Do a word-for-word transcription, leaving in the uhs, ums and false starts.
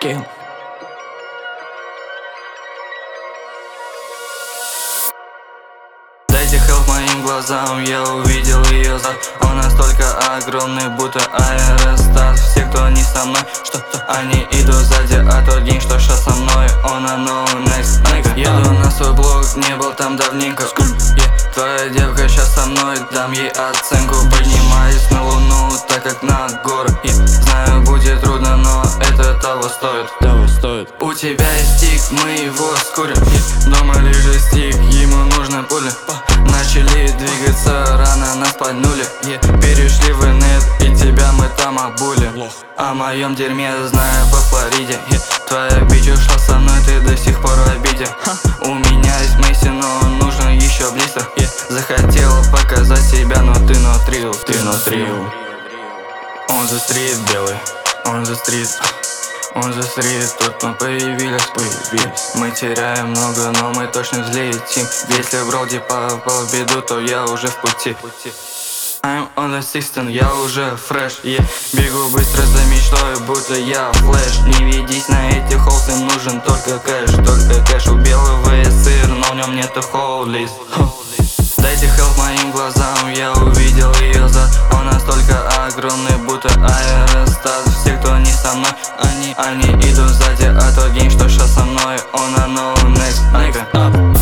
Game. Дайте help моим глазам, я увидел ее зад. Он настолько огромный, будто аэростат. Все, кто не со мной, что-то они идут сзади. А тот гейм, что сейчас со мной, он a no next nigga. Еду на свой блог, не был там давненько. yeah. Твоя девка сейчас со мной, дам ей оценку. Поднимаюсь на луну, так как на горы. yeah. Знаю, будет трудно, но это того стоит. Того стоит. У тебя есть стик, мы его скурим. yeah. Дома лежит стик, ему нужны пули. Начали двигаться, рано нас пальнули. yeah. Перешли в инет, и тебя мы там обули. О моем дерьме знаю по Флориде. yeah. Твоя бичь ушла со мной, ты до сих пор в обиде. У меня есть Месси, но нужно еще близко. yeah. Захотела показать себя, но ты нутрил, ты нутрил. Он за стрит белый, он за стрит. Он за стрит, тут мы появились, появились. Мы теряем много, но мы точно взлетим. Если вроде попал в беду, то я уже в пути. I'm on the sixteen, я уже фреш, yeah. Бегу быстро за мечтой, будто я флэш. Не ведись на эти холсы, нужен только кэш. Только кэш, у белого есть сыр, но в нем нету холлис. Дайте help моим глазам, я увидел ее зад. Он настолько огромный, будто аэростат. Все, кто не со мной, они, они идут сзади. А тот гейм, что сейчас со мной, он a no next nigga.